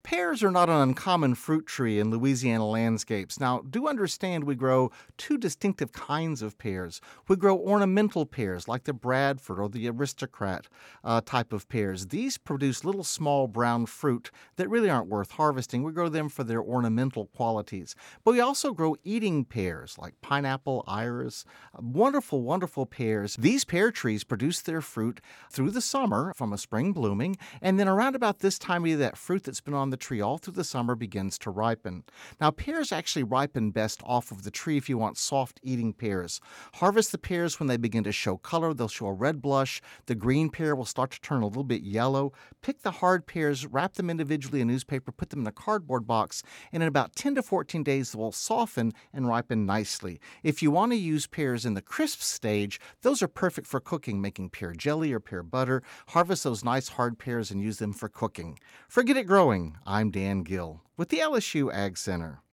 Pears are not an uncommon fruit tree in Louisiana landscapes. Now, do understand we grow two distinctive kinds of pears. We grow ornamental pears like the Bradford or the Aristocrat type of pears. These produce little small brown fruit that really aren't worth harvesting. We grow them for their ornamental qualities. But we also grow eating pears like pineapple, iris, wonderful, wonderful pears. These pear trees produce their fruit through the summer from a spring blooming, and then around about this time of year, that fruit that's been on the tree all through the summer begins to ripen. Now, pears actually ripen best off of the tree if you want soft eating pears. Harvest the pears when they begin to show color. They'll show a red blush. The green pear will start to turn a little bit yellow. Pick the hard pears, wrap them individually in newspaper, put them in a cardboard box, and in about 10 to 14 days, they will soften and ripen nicely. If you want to use pears in the crisp stage, those are perfect for cooking, making pear jelly or pear butter. Harvest those nice hard pears and use them for cooking. Forget it growing. I'm Dan Gill with the LSU Ag Center.